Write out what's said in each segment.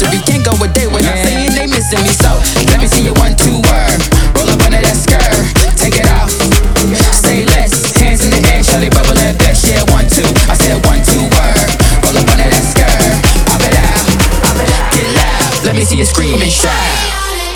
mystery. Can't go a day without saying they missing me. So let me see you 1, 2 word. Roll up under that skirt, take it off. Say less, hands in the air, Charlie bubble that best. Yeah, 1, 2. I said 1, 2 word. Roll up under that skirt, pop it out, get loud. Let me see you scream and shout.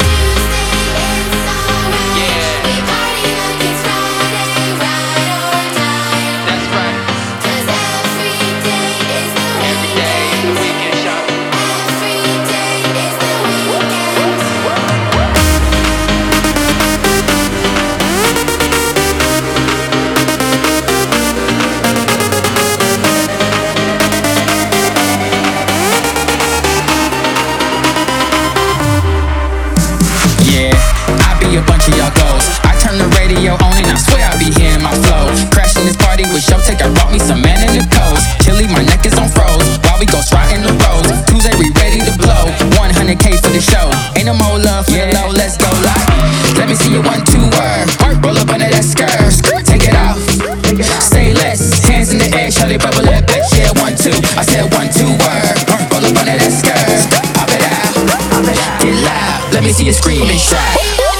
A bunch of y'all goes. I turn the radio on and I swear I be hearing my flow. Crashing this party with Showtech, I brought me some man in the coast. Chili, my neck is on froze while we go straight in the road. Tuesday we ready to blow. 100K for the show. Ain't no more love for the low. Let's go live. Let me see you 1, 2 word. Roll up under that skirt. Take it off. Say less. Hands in the air, Charlie bubble that bitch. Yeah, 1, 2. I said 1, 2 word. Roll up under that skirt. Pop it out. Get loud. Let me see you scream and shout.